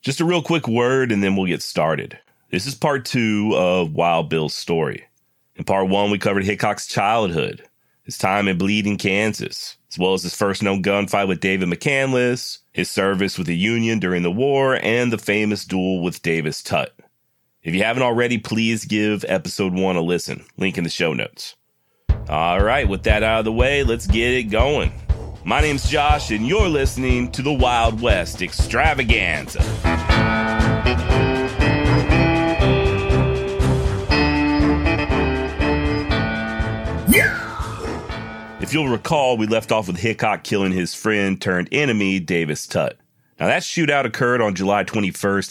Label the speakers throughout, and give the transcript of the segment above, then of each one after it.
Speaker 1: Just a real quick word and then we'll get started. This is part 2 of Wild Bill's story. In part 1, we covered Hickok's childhood, his time in Bleeding, Kansas, as well as his first known gunfight with David McCandless, his service with the Union during the war, and the famous duel with Davis Tutt. If you haven't already, please give episode 1 a listen. Link in the show notes. All right, with that out of the way, let's get it going. My name's Josh, and you're listening to the Wild West Extravaganza. If you'll recall, we left off with Hickok killing his friend turned enemy, Davis Tutt. Now, that shootout occurred on July 21st,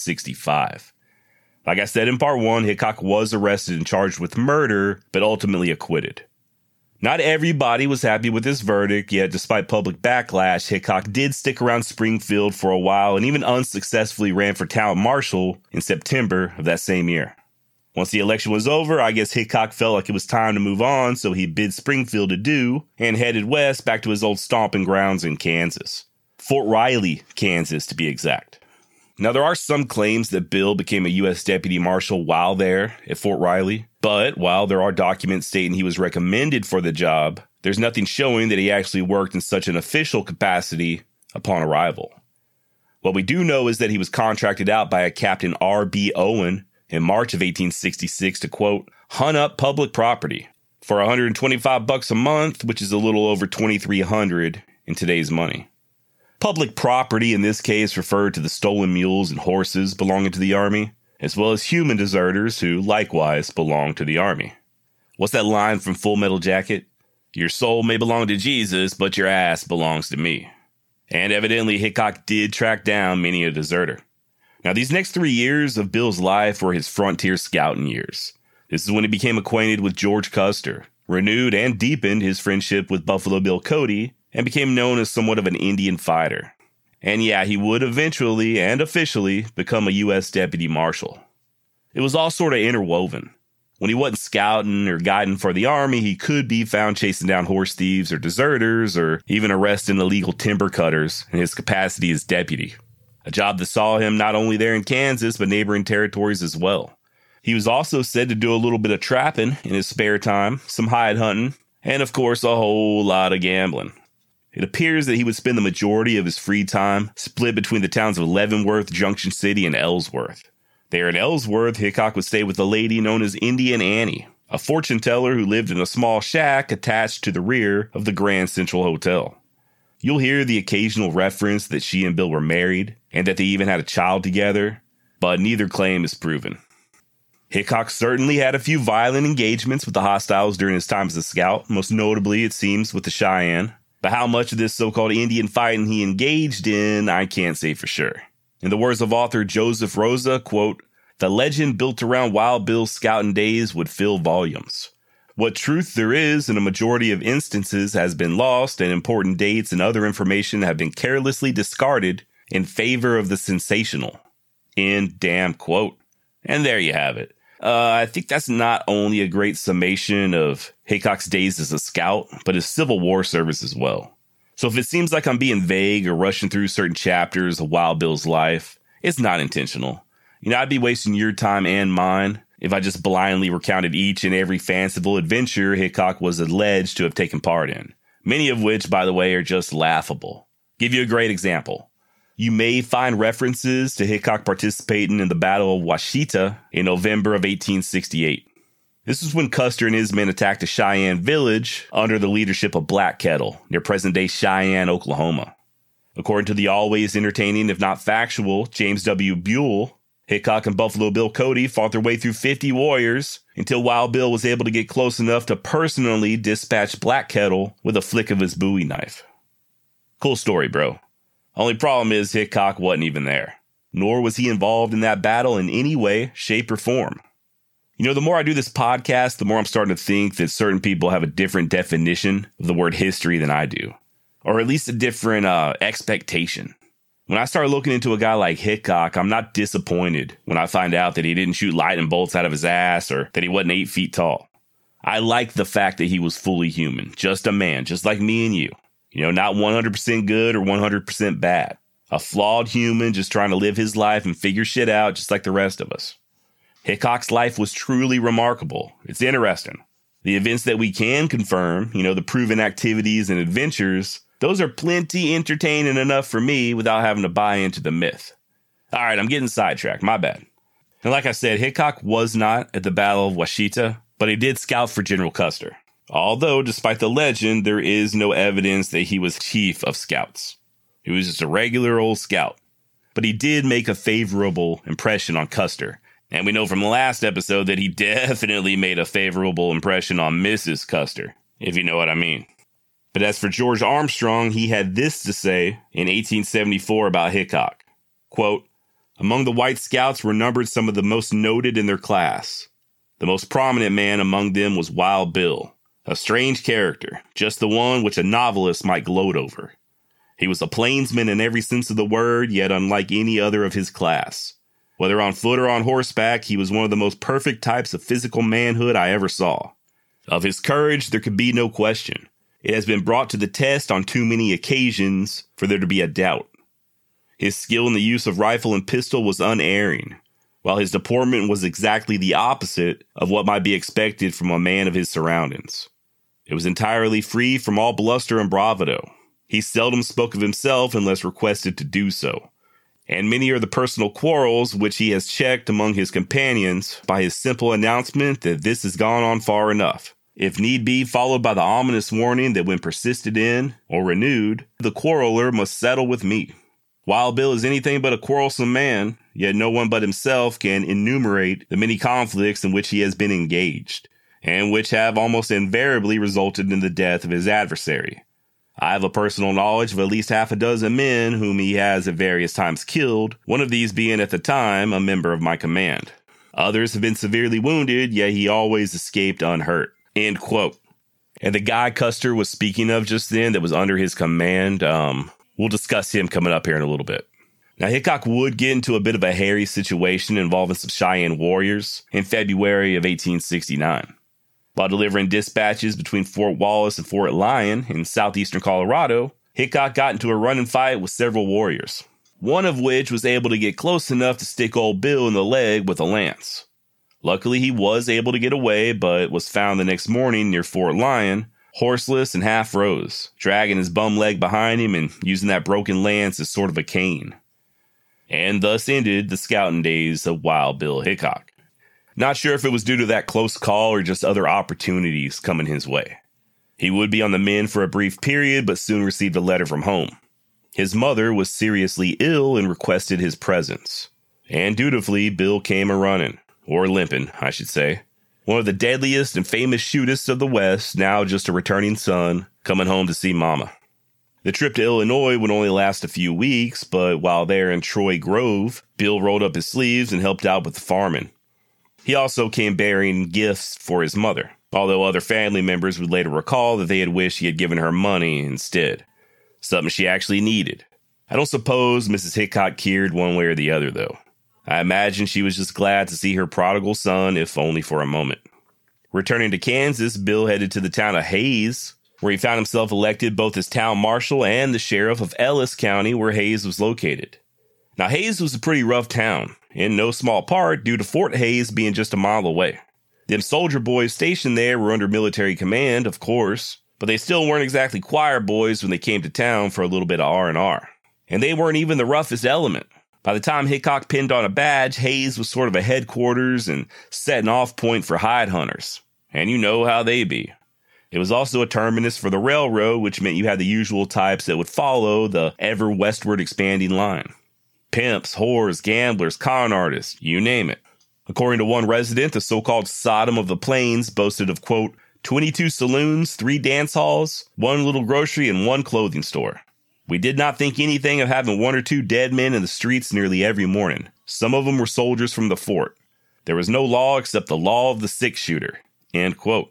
Speaker 1: 1865. Like I said in part 1, Hickok was arrested and charged with murder, but ultimately acquitted. Not everybody was happy with this verdict, yet despite public backlash, Hickok did stick around Springfield for a while and even unsuccessfully ran for town marshal in September of that same year. Once the election was over, I guess Hickok felt like it was time to move on, so he bid Springfield adieu and headed west back to his old stomping grounds in Kansas. Fort Riley, Kansas, to be exact. Now, there are some claims that Bill became a U.S. deputy marshal while there at Fort Riley, but while there are documents stating he was recommended for the job, there's nothing showing that he actually worked in such an official capacity upon arrival. What we do know is that he was contracted out by a Captain R.B. Owen in March of 1866 to, quote, hunt up public property for $125 a month, which is a little over $2,300 in today's money. Public property in this case referred to the stolen mules and horses belonging to the Army, as well as human deserters who likewise belonged to the Army. What's that line from Full Metal Jacket? Your soul may belong to Jesus, but your ass belongs to me. And evidently Hickok did track down many a deserter. Now, these next 3 years of Bill's life were his frontier scouting years. This is when he became acquainted with George Custer, renewed and deepened his friendship with Buffalo Bill Cody, and became known as somewhat of an Indian fighter. And yeah, he would eventually and officially become a U.S. Deputy Marshal. It was all sort of interwoven. When he wasn't scouting or guiding for the Army, he could be found chasing down horse thieves or deserters, or even arresting illegal timber cutters in his capacity as deputy. A job that saw him not only there in Kansas, but neighboring territories as well. He was also said to do a little bit of trapping in his spare time, some hide hunting, and of course a whole lot of gambling. It appears that he would spend the majority of his free time split between the towns of Leavenworth, Junction City, and Ellsworth. There in Ellsworth, Hickok would stay with a lady known as Indian Annie, a fortune teller who lived in a small shack attached to the rear of the Grand Central Hotel. You'll hear the occasional reference that she and Bill were married, and that they even had a child together, but neither claim is proven. Hickok certainly had a few violent engagements with the hostiles during his time as a scout, most notably, it seems, with the Cheyenne. But how much of this so-called Indian fighting he engaged in, I can't say for sure. In the words of author Joseph Rosa, quote, the legend built around Wild Bill's scouting days would fill volumes. What truth there is in a majority of instances has been lost, and important dates and other information have been carelessly discarded in favor of the sensational. End damn quote. And there you have it. I think that's not only a great summation of Hickok's days as a scout, but his Civil War service as well. So if it seems like I'm being vague or rushing through certain chapters of Wild Bill's life, it's not intentional. I'd be wasting your time and mine if I just blindly recounted each and every fanciful adventure Hickok was alleged to have taken part in. Many of which, by the way, are just laughable. Give you a great example. You may find references to Hickok participating in the Battle of Washita in November of 1868. This is when Custer and his men attacked a Cheyenne village under the leadership of Black Kettle near present-day Cheyenne, Oklahoma. According to the always entertaining, if not factual, James W. Buell, Hickok and Buffalo Bill Cody fought their way through 50 warriors until Wild Bill was able to get close enough to personally dispatch Black Kettle with a flick of his Bowie knife. Cool story, bro. Only problem is Hickok wasn't even there, nor was he involved in that battle in any way, shape, or form. The more I do this podcast, the more I'm starting to think that certain people have a different definition of the word history than I do, or at least a different expectation. When I start looking into a guy like Hickok, I'm not disappointed when I find out that he didn't shoot lightning bolts out of his ass or that he wasn't 8 feet tall. I like the fact that he was fully human, just a man, just like me and you. Not 100% good or 100% bad. A flawed human just trying to live his life and figure shit out just like the rest of us. Hickok's life was truly remarkable. It's interesting. The events that we can confirm, the proven activities and adventures, those are plenty entertaining enough for me without having to buy into the myth. All right, I'm getting sidetracked. My bad. And like I said, Hickok was not at the Battle of Washita, but he did scout for General Custer. Although, despite the legend, there is no evidence that he was chief of scouts. He was just a regular old scout. But he did make a favorable impression on Custer. And we know from the last episode that he definitely made a favorable impression on Mrs. Custer, if you know what I mean. But as for George Armstrong, he had this to say in 1874 about Hickok. Quote, "Among the white scouts were numbered some of the most noted in their class. The most prominent man among them was Wild Bill, a strange character, just the one which a novelist might gloat over. He was a plainsman in every sense of the word, yet unlike any other of his class. Whether on foot or on horseback, he was one of the most perfect types of physical manhood I ever saw. Of his courage, there could be no question. It has been brought to the test on too many occasions for there to be a doubt. His skill in the use of rifle and pistol was unerring, while his deportment was exactly the opposite of what might be expected from a man of his surroundings. It was entirely free from all bluster and bravado. He seldom spoke of himself unless requested to do so. And many are the personal quarrels which he has checked among his companions by his simple announcement that this has gone on far enough, if need be followed by the ominous warning that when persisted in or renewed, the quarreler must settle with me. Wild Bill is anything but a quarrelsome man, yet no one but himself can enumerate the many conflicts in which he has been engaged, and which have almost invariably resulted in the death of his adversary. I have a personal knowledge of at least half a dozen men whom he has at various times killed, one of these being at the time a member of my command. Others have been severely wounded, yet he always escaped unhurt." End quote. And the guy Custer was speaking of just then that was under his command, we'll discuss him coming up here in a little bit. Now, Hickok would get into a bit of a hairy situation involving some Cheyenne warriors in February of 1869. While delivering dispatches between Fort Wallace and Fort Lyon in southeastern Colorado, Hickok got into a running fight with several warriors, one of which was able to get close enough to stick old Bill in the leg with a lance. Luckily, he was able to get away, but was found the next morning near Fort Lyon, horseless and half rose, dragging his bum leg behind him and using that broken lance as sort of a cane. And thus ended the scouting days of Wild Bill Hickok. Not sure if it was due to that close call or just other opportunities coming his way. He would be on the mend for a brief period, but soon received a letter from home. His mother was seriously ill and requested his presence. And dutifully, Bill came a-running, or limping, I should say. One of the deadliest and famous shooters of the West, now just a returning son, coming home to see Mama. The trip to Illinois would only last a few weeks, but while there in Troy Grove, Bill rolled up his sleeves and helped out with the farming. He also came bearing gifts for his mother, although other family members would later recall that they had wished he had given her money instead, something she actually needed. I don't suppose Mrs. Hickok cared one way or the other, though. I imagine she was just glad to see her prodigal son, if only for a moment. Returning to Kansas, Bill headed to the town of Hays, where he found himself elected both as town marshal and the sheriff of Ellis County, where Hays was located. Now, Hays was a pretty rough town, in no small part due to Fort Hays being just a mile away. Them soldier boys stationed there were under military command, of course, but they still weren't exactly choir boys when they came to town for a little bit of R&R. And they weren't even the roughest element. By the time Hickok pinned on a badge, Hays was sort of a headquarters and setting off point for hide hunters. And you know how they be. It was also a terminus for the railroad, which meant you had the usual types that would follow the ever westward expanding line. Pimps, whores, gamblers, con artists, you name it. According to one resident, the so-called Sodom of the Plains boasted of, quote, 22 saloons, 3 dance halls, 1 little grocery, and 1 clothing store. We did not think anything of having 1 or 2 dead men in the streets nearly every morning. Some of them were soldiers from the fort. There was no law except the law of the 6-shooter, end quote.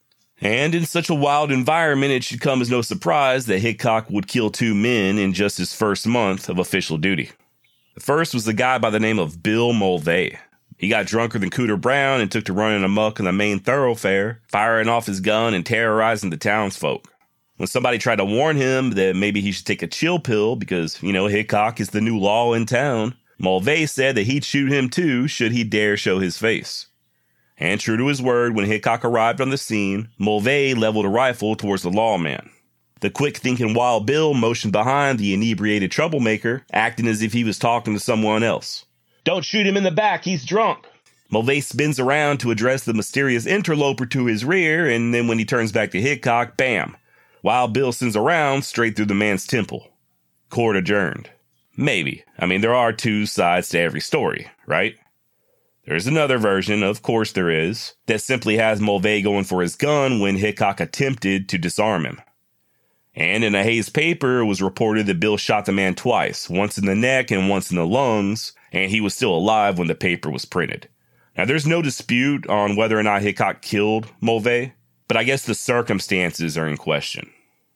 Speaker 1: And in such a wild environment, it should come as no surprise that Hickok would kill 2 men in just his first month of official duty. The first was a guy by the name of Bill Mulvey. He got drunker than Cooter Brown and took to running amok in the main thoroughfare, firing off his gun and terrorizing the townsfolk. When somebody tried to warn him that maybe he should take a chill pill because, Hickok is the new law in town, Mulvey said that he'd shoot him too should he dare show his face. And true to his word, when Hickok arrived on the scene, Mulvey leveled a rifle towards the lawman. The quick-thinking Wild Bill motioned behind the inebriated troublemaker, acting as if he was talking to someone else. "Don't shoot him in the back, he's drunk." Mulvey spins around to address the mysterious interloper to his rear, and then when he turns back to Hickok, bam! Wild Bill sends a round straight through the man's temple. Court adjourned. Maybe. There are two sides to every story, right? There's another version, of course there is, that simply has Mulvey going for his gun when Hickok attempted to disarm him. And in a Hayes paper, it was reported that Bill shot the man twice, once in the neck and once in the lungs, and he was still alive when the paper was printed. Now, there's no dispute on whether or not Hickok killed Mulvey, but I guess the circumstances are in question.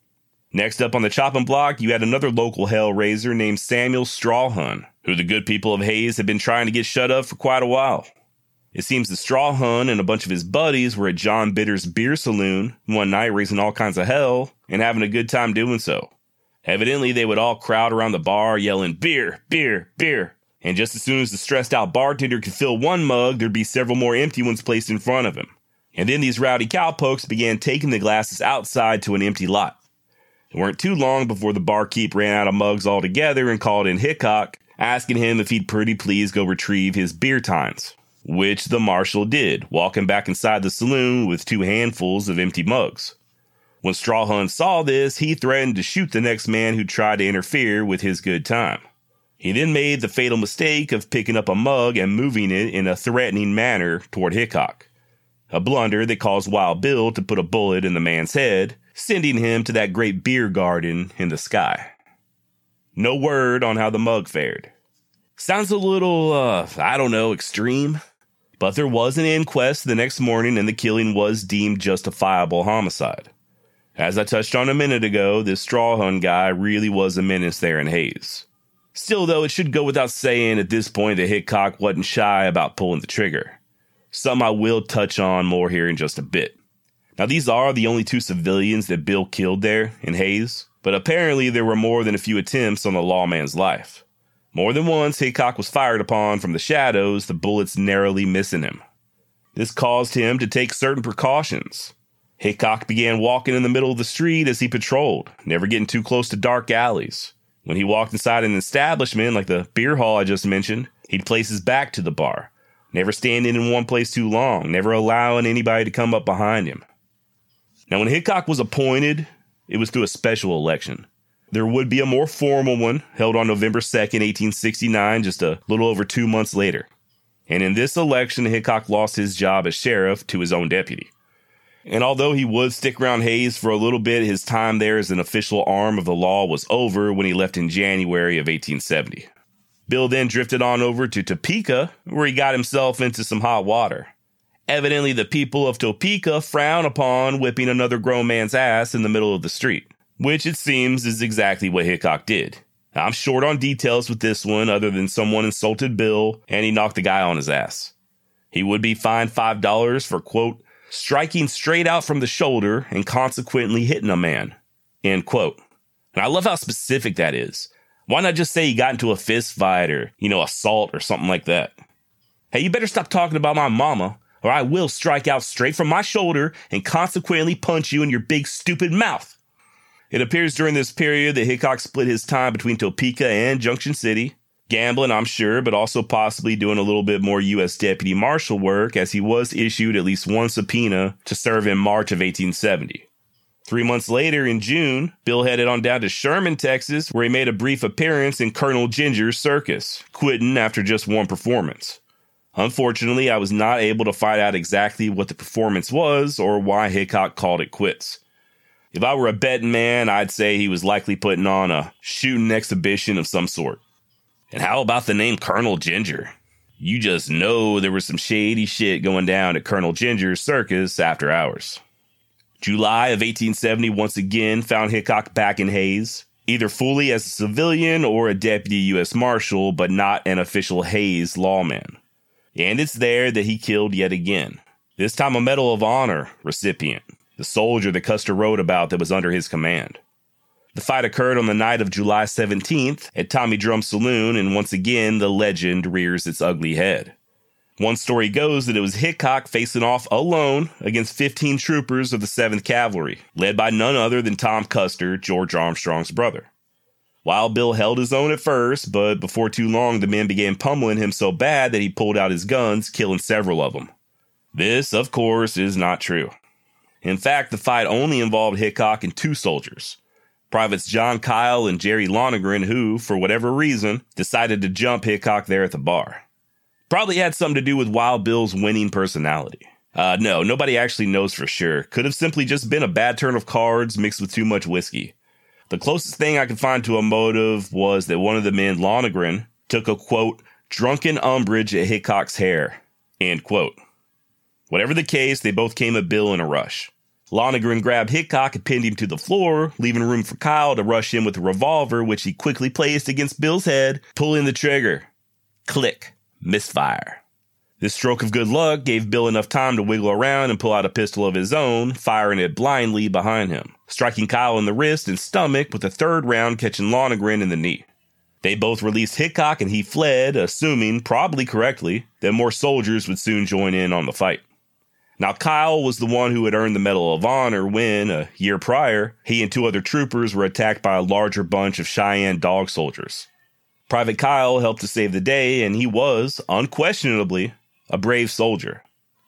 Speaker 1: Next up on the chopping block, you had another local hellraiser named Samuel Strawhun, who the good people of Hayes had been trying to get shut up for quite a while. It seems that Strawhun and a bunch of his buddies were at John Bitter's beer saloon one night raising all kinds of hell and having a good time doing so. Evidently, they would all crowd around the bar yelling, "Beer, beer, beer." And just as soon as the stressed out bartender could fill one mug, there'd be several more empty ones placed in front of him. And then these rowdy cowpokes began taking the glasses outside to an empty lot. It weren't too long before the barkeep ran out of mugs altogether and called in Hickok, asking him if he'd pretty please go retrieve his beer tines, which the marshal did, walking back inside the saloon with 2 handfuls of empty mugs. When Strawhun saw this, he threatened to shoot the next man who tried to interfere with his good time. He then made the fatal mistake of picking up a mug and moving it in a threatening manner toward Hickok, a blunder that caused Wild Bill to put a bullet in the man's head, sending him to that great beer garden in the sky. No word on how the mug fared. Sounds a little, extreme. But there was an inquest the next morning and the killing was deemed justifiable homicide. As I touched on a minute ago, this Strawhun guy really was a menace there in Hayes. Still, though, it should go without saying at this point that Hickok wasn't shy about pulling the trigger. Something I will touch on more here in just a bit. Now, these are the only 2 civilians that Bill killed there in Hayes, but apparently there were more than a few attempts on the lawman's life. More than once, Hickok was fired upon from the shadows, the bullets narrowly missing him. This caused him to take certain precautions. Hickok began walking in the middle of the street as he patrolled, never getting too close to dark alleys. When he walked inside an establishment like the beer hall I just mentioned, he'd place his back to the bar, never standing in one place too long, never allowing anybody to come up behind him. Now, when Hickok was appointed, it was through a special election. There would be a more formal one held on November 2nd, 1869, just a little over 2 months later. And in this election, Hickok lost his job as sheriff to his own deputy. And although he would stick around Hayes for a little bit, his time there as an official arm of the law was over when he left in January of 1870. Bill then drifted on over to Topeka, where he got himself into some hot water. Evidently, the people of Topeka frown upon whipping another grown man's ass in the middle of the street, which it seems is exactly what Hickok did. Now, I'm short on details with this one other than someone insulted Bill and he knocked the guy on his ass. He would be fined $5 for, quote, striking straight out from the shoulder and consequently hitting a man, end quote. And I love how specific that is. Why not just say he got into a fist fight or, assault or something like that? Hey, you better stop talking about my mama, or I will strike out straight from my shoulder and consequently punch you in your big stupid mouth. It appears during this period that Hickok split his time between Topeka and Junction City, gambling, I'm sure, but also possibly doing a little bit more U.S. Deputy Marshal work as he was issued at least one subpoena to serve in March of 1870. 3 months later, in June, Bill headed on down to Sherman, Texas, where he made a brief appearance in Colonel Ginger's circus, quitting after just one performance. Unfortunately, I was not able to find out exactly what the performance was or why Hickok called it quits. If I were a betting man, I'd say he was likely putting on a shooting exhibition of some sort. And how about the name Colonel Ginger? You just know there was some shady shit going down at Colonel Ginger's circus after hours. July of 1870 once again found Hickok back in Hayes, either fully as a civilian or a deputy U.S. Marshal, but not an official Hayes lawman. And it's there that he killed yet again, this time a Medal of Honor recipient. the soldier that Custer wrote about that was under his command. The fight occurred on the night of July 17th at Tommy Drum Saloon, and once again, the legend rears its ugly head. One story goes that it was Hickok facing off alone against 15 troopers of the 7th Cavalry, led by none other than Tom Custer, George Armstrong's brother. Wild Bill held his own at first, but before too long, the men began pummeling him so bad that he pulled out his guns, killing several of them. This, of course, is not true. In fact, the fight only involved Hickok and 2 soldiers, Privates John Kyle and Jerry Lonergan, who, for whatever reason, decided to jump Hickok there at the bar. Probably had something to do with Wild Bill's winning personality. No, nobody actually knows for sure. Could have simply just been a bad turn of cards mixed with too much whiskey. The closest thing I could find to a motive was that one of the men, Lonergan, took a, quote, drunken umbrage at Hickok's hair, end quote. Whatever the case, they both came at Bill in a rush. Lonergan grabbed Hickok and pinned him to the floor, leaving room for Kyle to rush in with a revolver, which he quickly placed against Bill's head, pulling the trigger. Click. Misfire. This stroke of good luck gave Bill enough time to wiggle around and pull out a pistol of his own, firing it blindly behind him, striking Kyle in the wrist and stomach with the 3rd round catching Lonergan in the knee. They both released Hickok and he fled, assuming, probably correctly, that more soldiers would soon join in on the fight. Now, Kyle was the one who had earned the Medal of Honor when, a year prior, he and 2 other troopers were attacked by a larger bunch of Cheyenne dog soldiers. Private Kyle helped to save the day, and he was, unquestionably, a brave soldier.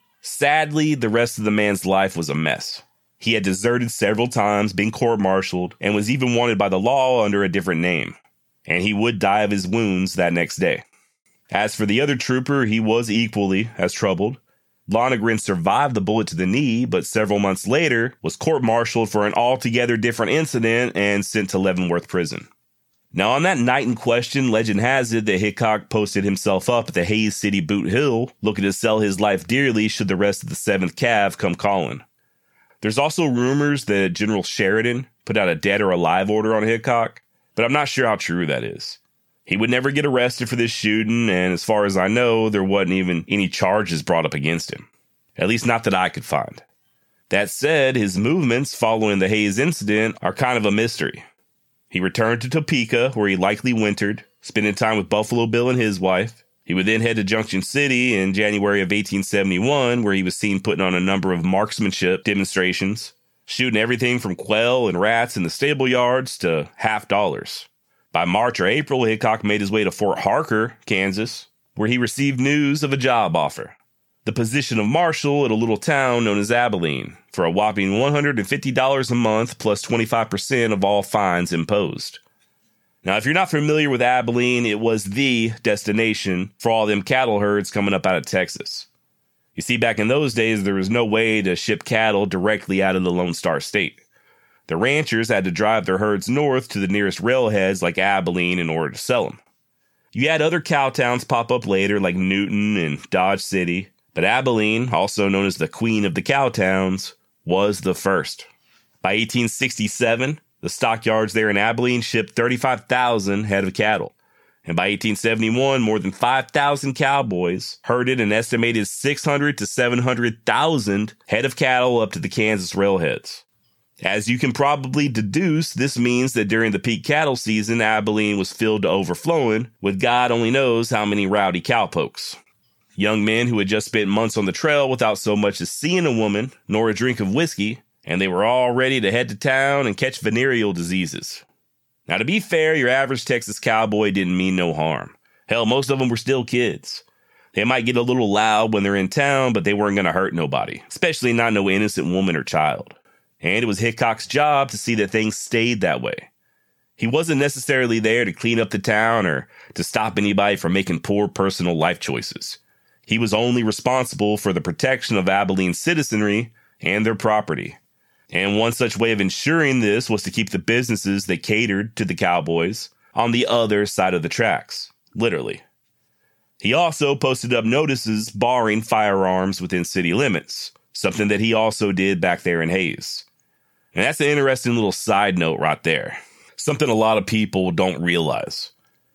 Speaker 1: Sadly, the rest of the man's life was a mess. He had deserted several times, been court-martialed, and was even wanted by the law under a different name. And he would die of his wounds that next day. As for the other trooper, he was equally as troubled. Lonergan survived the bullet to the knee, but several months later was court-martialed for an altogether different incident and sent to Leavenworth Prison. Now, on that night in question, legend has it that Hickok posted himself up at the Hays City Boot Hill, looking to sell his life dearly should the rest of the 7th Cav come calling. There's also rumors that General Sheridan put out a dead or alive order on Hickok, but I'm not sure how true that is. He would never get arrested for this shooting, and as far as I know, there wasn't even any charges brought up against him. At least not that I could find. That said, his movements following the Hays incident are kind of a mystery. He returned to Topeka, where he likely wintered, spending time with Buffalo Bill and his wife. He would then head to Junction City in January of 1871, where he was seen putting on a number of marksmanship demonstrations, shooting everything from quail and rats in the stable yards to $50. By March or April, Hickok made his way to Fort Harker, Kansas, where he received news of a job offer. The position of marshal at a little town known as Abilene, for a whopping $150 a month plus 25% of all fines imposed. Now, if you're not familiar with Abilene, it was the destination for all them cattle herds coming up out of Texas. You see, back in those days, there was no way to ship cattle directly out of the Lone Star State. The ranchers had to drive their herds north to the nearest railheads like Abilene in order to sell them. You had other cow towns pop up later like Newton and Dodge City, but Abilene, also known as the Queen of the Cow Towns, was the first. By 1867, the stockyards there in Abilene shipped 35,000 head of cattle. And by 1871, more than 5,000 cowboys herded an estimated 600 to 700,000 head of cattle up to the Kansas railheads. As you can probably deduce, this means that during the peak cattle season, Abilene was filled to overflowing with God only knows how many rowdy cowpokes. Young men who had just spent months on the trail without so much as seeing a woman nor a drink of whiskey, and they were all ready to head to town and catch venereal diseases. Now, to be fair, your average Texas cowboy didn't mean no harm. Hell, most of them were still kids. They might get a little loud when they're in town, but they weren't going to hurt nobody, especially not no innocent woman or child. And it was Hickok's job to see that things stayed that way. He wasn't necessarily there to clean up the town or to stop anybody from making poor personal life choices. He was only responsible for the protection of Abilene's citizenry and their property. And one such way of ensuring this was to keep the businesses that catered to the cowboys on the other side of the tracks, literally. He also posted up notices barring firearms within city limits, something that he also did back there in Hays. And that's an interesting little side note right there. Something a lot of people don't realize.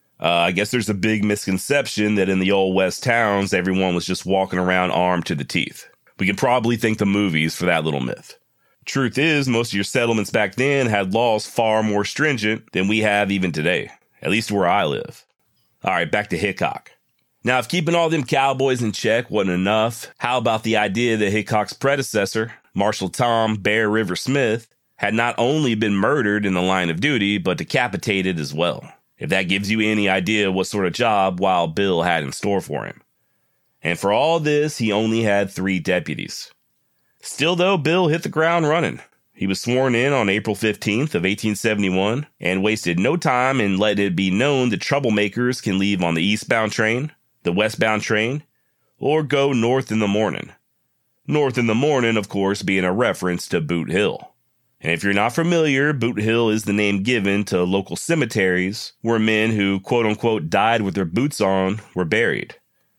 Speaker 1: I guess there's a big misconception that in the old West towns, everyone was just walking around armed to the teeth. We could probably thank the movies for that little myth. Truth is, most of your settlements back then had laws far more stringent than we have even today, at least where I live. All right, back to Hickok. Now, if keeping all them cowboys in check wasn't enough, how about the idea that Hickok's predecessor, Marshal Tom Bear River Smith, had not only been murdered in the line of duty, but decapitated as well? If that gives you any idea what sort of job Wild Bill had in store for him. And for all this, he only had 3 deputies. Still, though, Bill hit the ground running. He was sworn in on April 15th of 1871 and wasted no time in letting it be known that troublemakers can leave on the eastbound train, the westbound train, or go north in the morning. North in the morning, of course, being a reference to Boot Hill. And if you're not familiar, Boot Hill is the name given to local cemeteries where men who, quote-unquote, died with their boots on were buried.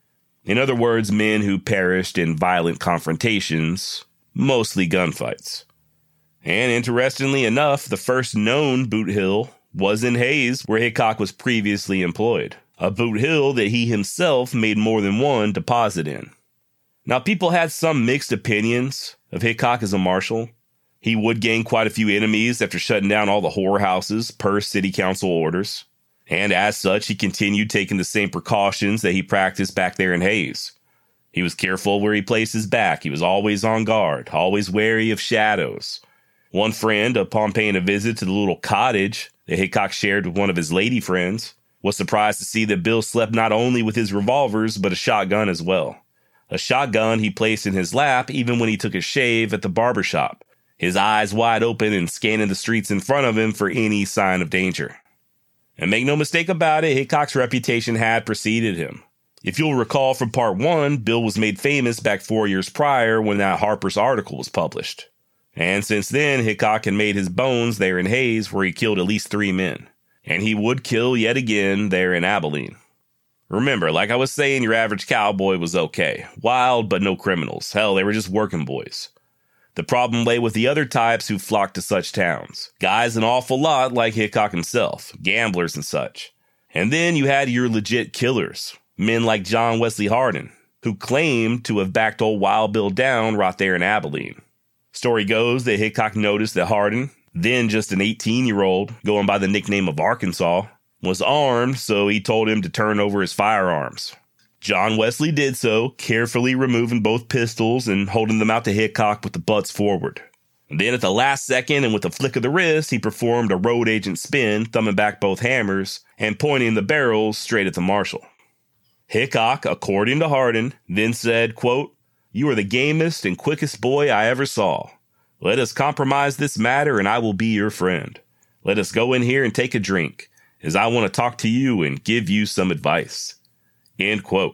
Speaker 1: In other words, men who perished in violent confrontations, mostly gunfights. And interestingly enough, the first known Boot Hill was in Hays, where Hickok was previously employed. A Boot Hill that he himself made more than one deposit in. Now, people had some mixed opinions of Hickok as a marshal. He would gain quite a few enemies after shutting down all the whorehouses per city council orders. And as such, he continued taking the same precautions that he practiced back there in Hays. He was careful where he placed his back. He was always on guard, always wary of shadows. One friend, upon paying a visit to the little cottage that Hickok shared with one of his lady friends, was surprised to see that Bill slept not only with his revolvers, but a shotgun as well. A shotgun he placed in his lap even when he took a shave at the barber shop, his eyes wide open and scanning the streets in front of him for any sign of danger. And make no mistake about it, Hickok's reputation had preceded him. If you'll recall from part 1, Bill was made famous back 4 years prior when that Harper's article was published. And since then, Hickok had made his bones there in Hays, where he killed at least 3 men. And he would kill yet again there in Abilene. Remember, like I was saying, your average cowboy was okay. Wild, but no criminals. Hell, they were just working boys. The problem lay with the other types who flocked to such towns. Guys an awful lot like Hickok himself, gamblers and such. And then you had your legit killers, men like John Wesley Hardin, who claimed to have backed old Wild Bill down right there in Abilene. Story goes that Hickok noticed that Hardin, then just an 18-year-old going by the nickname of Arkansas, was armed, so he told him to turn over his firearms. John Wesley did so, carefully removing both pistols and holding them out to Hickok with the butts forward. And then at the last second and with a flick of the wrist, he performed a road agent spin, thumbing back both hammers and pointing the barrels straight at the marshal. Hickok, according to Hardin, then said, quote, "You are the gamest and quickest boy I ever saw. Let us compromise this matter and I will be your friend. Let us go in here and take a drink, as I want to talk to you and give you some advice." End quote.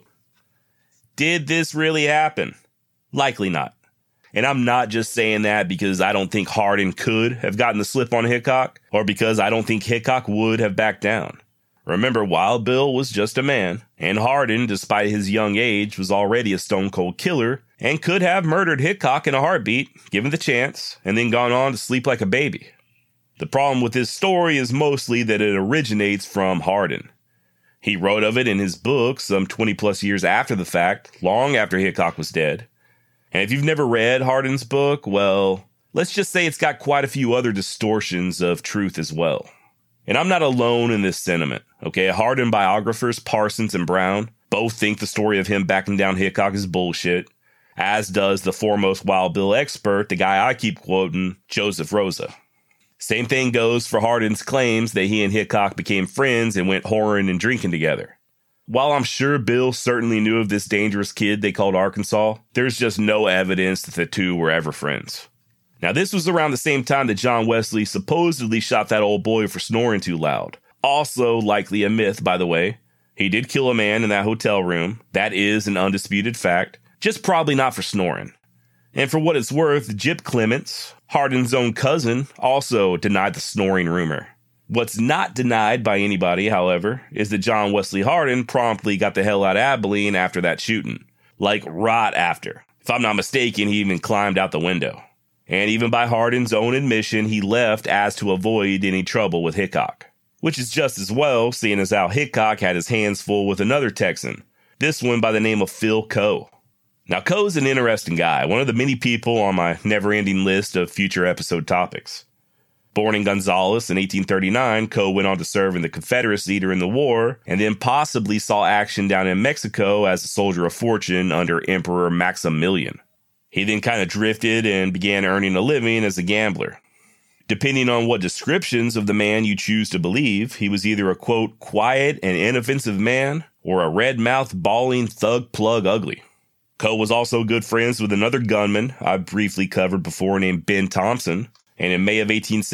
Speaker 1: Did this really happen? Likely not. And I'm not just saying that because I don't think Hardin could have gotten the slip on Hickok, or because I don't think Hickok would have backed down. Remember, Wild Bill was just a man, and Hardin, despite his young age, was already a stone-cold killer and could have murdered Hickok in a heartbeat, given the chance, and then gone on to sleep like a baby. The problem with this story is mostly that it originates from Hardin. He wrote of it in his book some 20-plus years after the fact, long after Hickok was dead. And if you've never read Hardin's book, well, let's just say it's got quite a few other distortions of truth as well. And I'm not alone in this sentiment, okay? Hardin biographers Parsons and Brown both think the story of him backing down Hickok is bullshit, as does the foremost Wild Bill expert, the guy I keep quoting, Joseph Rosa. Same thing goes for Hardin's claims that he and Hickok became friends and went whoring and drinking together. While I'm sure Bill certainly knew of this dangerous kid they called Arkansas, there's just no evidence that the two were ever friends. Now, this was around the same time that John Wesley supposedly shot that old boy for snoring too loud. Also likely a myth, by the way. He did kill a man in that hotel room. That is an undisputed fact. Just probably not for snoring. And for what it's worth, Jip Clements, Hardin's own cousin, also denied the snoring rumor. What's not denied by anybody, however, is that John Wesley Hardin promptly got the hell out of Abilene after that shooting. Like, right after. If I'm not mistaken, he even climbed out the window. And even by Hardin's own admission, he left as to avoid any trouble with Hickok. Which is just as well, seeing as how Hickok had his hands full with another Texan. This one by the name of Phil Coe. Now, Coe's an interesting guy, one of the many people on my never-ending list of future episode topics. Born in Gonzales in 1839, Coe went on to serve in the Confederacy during the war, and then possibly saw action down in Mexico as a soldier of fortune under Emperor Maximilian. He then kind of drifted and began earning a living as a gambler. Depending on what descriptions of the man you choose to believe, he was either a, quote, quiet and inoffensive man, or a red-mouthed, bawling thug plug ugly. Coe was also good friends with another gunman I've briefly covered before named Ben Thompson, and in May of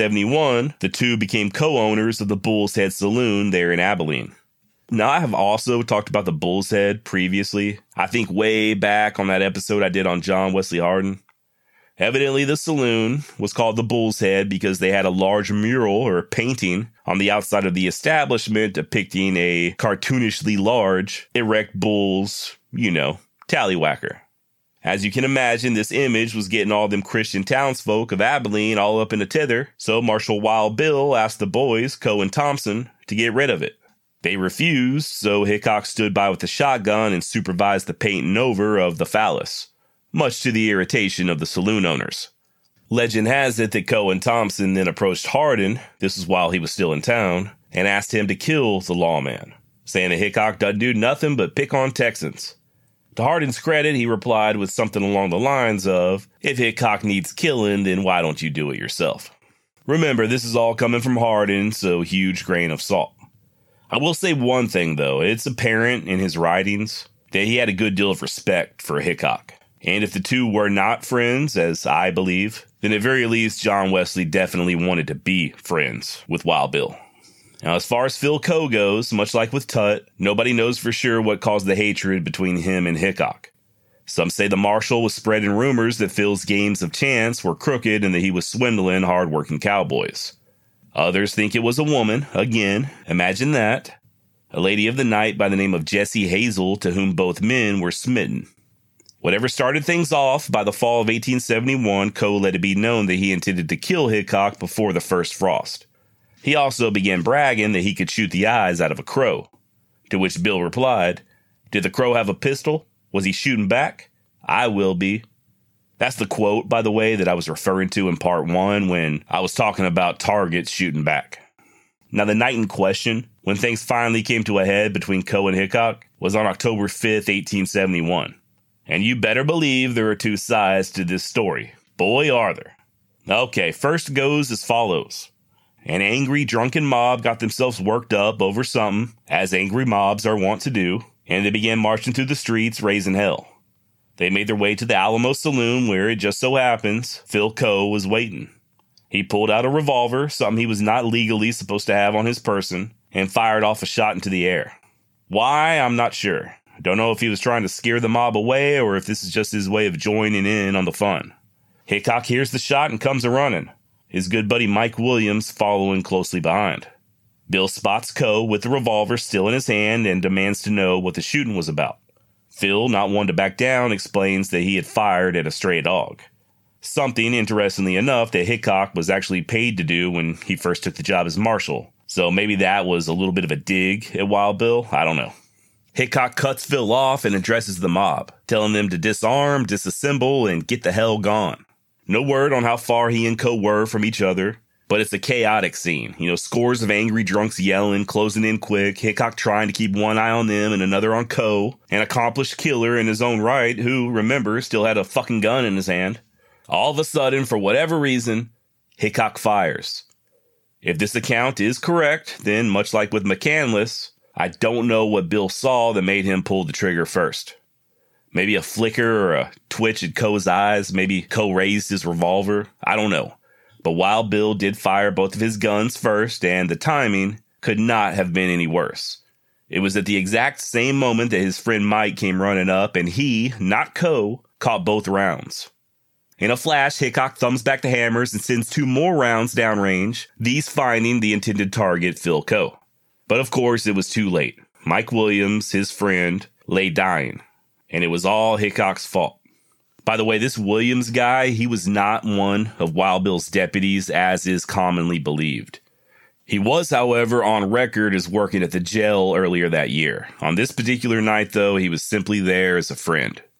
Speaker 1: 1871, the two became co-owners of the Bull's Head Saloon there in Abilene. Now, I have also talked about the Bull's Head previously, I think way back on that episode I did on John Wesley Hardin. Evidently, the saloon was called the Bull's Head because they had a large mural or painting on the outside of the establishment depicting a cartoonishly large, erect bull's, tallywhacker. As you can imagine, this image was getting all them Christian townsfolk of Abilene all up in a tither, so Marshal Wild Bill asked the boys, Coe and Thompson, to get rid of it. They refused, so Hickok stood by with a shotgun and supervised the painting over of the phallus, much to the irritation of the saloon owners. Legend has it that Coe and Thompson then approached Hardin, this is while he was still in town, and asked him to kill the lawman, saying that Hickok doesn't do nothing but pick on Texans. To Hardin's credit, he replied with something along the lines of, if Hickok needs killing, then why don't you do it yourself? Remember, this is all coming from Hardin, so huge grain of salt. I will say one thing, though. It's apparent in his writings that he had a good deal of respect for Hickok. And if the two were not friends, as I believe, then at very least John Wesley definitely wanted to be friends with Wild Bill. Now, as far as Phil Coe goes, much like with Tut, nobody knows for sure what caused the hatred between him and Hickok. Some say the marshal was spreading rumors that Phil's games of chance were crooked and that he was swindling hard-working cowboys. Others think it was a woman, again, imagine that, a lady of the night by the name of Jessie Hazel, to whom both men were smitten. Whatever started things off, by the fall of 1871, Coe let it be known that he intended to kill Hickok before the first frost. He also began bragging that he could shoot the eyes out of a crow, to which Bill replied, did the crow have a pistol? Was he shooting back? I will be. That's the quote, by the way, that I was referring to in part 1 when I was talking about targets shooting back. Now, the night in question, when things finally came to a head between Coe and Hickok, was on October 5th, 1871. And you better believe there are two sides to this story. Boy, are there. Okay, first goes as follows. An angry, drunken mob got themselves worked up over something, as angry mobs are wont to do, and they began marching through the streets, raising hell. They made their way to the Alamo Saloon, where it just so happens Phil Coe was waiting. He pulled out a revolver, something he was not legally supposed to have on his person, and fired off a shot into the air. Why, I'm not sure. I don't know if he was trying to scare the mob away, or if this is just his way of joining in on the fun. Hickok hears the shot and comes a-running, his good buddy Mike Williams following closely behind. Bill spots Coe with the revolver still in his hand and demands to know what the shooting was about. Phil, not one to back down, explains that he had fired at a stray dog. Something, interestingly enough, that Hickok was actually paid to do when he first took the job as marshal. So maybe that was a little bit of a dig at Wild Bill, I don't know. Hickok cuts Phil off and addresses the mob, telling them to disarm, disassemble, and get the hell gone. No word on how far he and Coe were from each other, but it's a chaotic scene. Scores of angry drunks yelling, closing in quick, Hickok trying to keep one eye on them and another on Coe, an accomplished killer in his own right who, remember, still had a fucking gun in his hand. All of a sudden, for whatever reason, Hickok fires. If this account is correct, then much like with McCandless, I don't know what Bill saw that made him pull the trigger first. Maybe a flicker or a twitch in Coe's eyes. Maybe Coe raised his revolver. I don't know. But Wild Bill did fire both of his guns first, and the timing could not have been any worse. It was at the exact same moment that his friend Mike came running up, and he, not Coe, caught both rounds. In a flash, Hickok thumbs back the hammers and sends 2 more rounds downrange, these finding the intended target, Phil Coe. But of course, it was too late. Mike Williams, his friend, lay dying. And it was all Hickok's fault. By the way, this Williams guy, he was not one of Wild Bill's deputies, as is commonly believed. He was, however, on record as working at the jail earlier that year. On this particular night, though, he was simply there as a friend.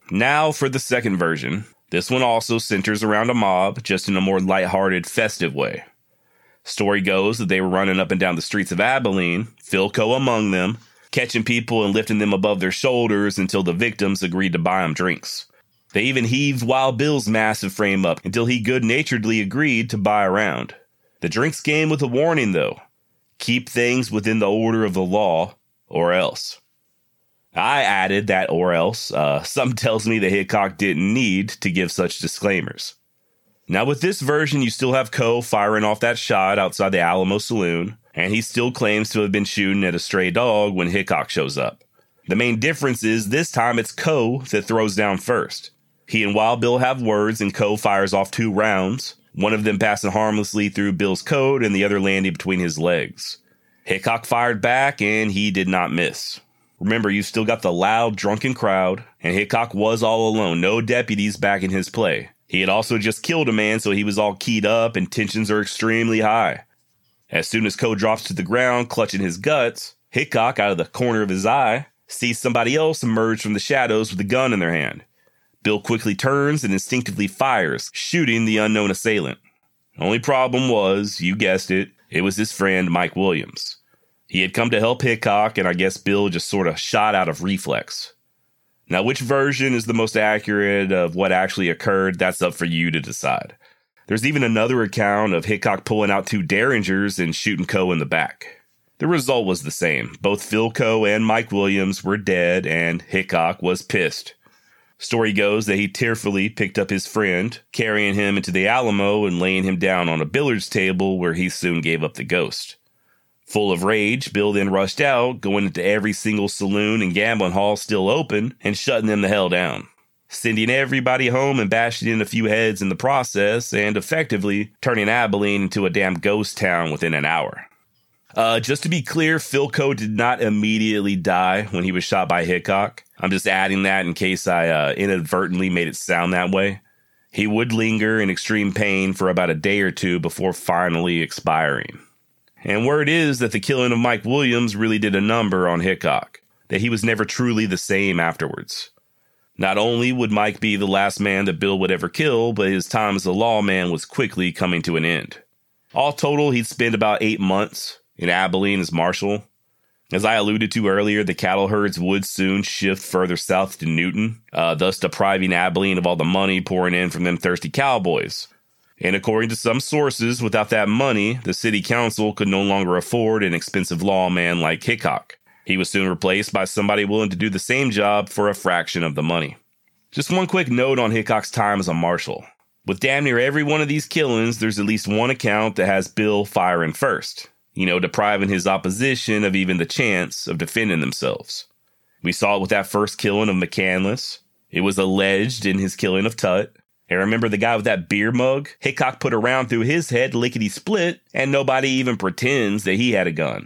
Speaker 1: Now for the second version. This one also centers around a mob, just in a more lighthearted, festive way. Story goes that they were running up and down the streets of Abilene, Philco among them, catching people and lifting them above their shoulders until the victims agreed to buy them drinks. They even heaved Wild Bill's massive frame up until he good-naturedly agreed to buy a round. The drinks came with a warning, though. Keep things within the order of the law, or else. I added that or else. Something tells me that Hickok didn't need to give such disclaimers. Now with this version, you still have Coe firing off that shot outside the Alamo Saloon, and he still claims to have been shooting at a stray dog when Hickok shows up. The main difference is this time it's Coe that throws down first. He and Wild Bill have words, and Coe fires off 2 rounds, one of them passing harmlessly through Bill's coat and the other landing between his legs. Hickok fired back, and he did not miss. Remember, you still got the loud, drunken crowd, and Hickok was all alone, no deputies backing his play. He had also just killed a man, so he was all keyed up, and tensions are extremely high. As soon as Coe drops to the ground, clutching his guts, Hickok, out of the corner of his eye, sees somebody else emerge from the shadows with a gun in their hand. Bill quickly turns and instinctively fires, shooting the unknown assailant. Only problem was, you guessed it, it was his friend Mike Williams. He had come to help Hickok, and I guess Bill just sort of shot out of reflex. Now, which version is the most accurate of what actually occurred, that's up for you to decide. There's even another account of Hickok pulling out 2 Derringers and shooting Coe in the back. The result was the same. Both Philco and Mike Williams were dead, and Hickok was pissed. Story goes that he tearfully picked up his friend, carrying him into the Alamo and laying him down on a billiards table where he soon gave up the ghost. Full of rage, Bill then rushed out, going into every single saloon and gambling hall still open and shutting them the hell down, sending everybody home and bashing in a few heads in the process and effectively turning Abilene into a damn ghost town within an hour. Just to be clear, Philco did not immediately die when he was shot by Hickok. I'm just adding that in case I inadvertently made it sound that way. He would linger in extreme pain for about a day or 2 before finally expiring. And word is that the killing of Mike Williams really did a number on Hickok, that he was never truly the same afterwards. Not only would Mike be the last man that Bill would ever kill, but his time as a lawman was quickly coming to an end. All total, he'd spend about 8 months in Abilene as marshal. As I alluded to earlier, the cattle herds would soon shift further south to Newton, thus depriving Abilene of all the money pouring in from them thirsty cowboys. And according to some sources, without that money, the city council could no longer afford an expensive lawman like Hickok. He was soon replaced by somebody willing to do the same job for a fraction of the money. Just one quick note on Hickok's time as a marshal. With damn near every one of these killings, there's at least one account that has Bill firing first, depriving his opposition of even the chance of defending themselves. We saw it with that first killing of McCandless. It was alleged in his killing of Tutt. And remember the guy with that beer mug? Hickok put a round through his head lickety-split, and nobody even pretends that he had a gun.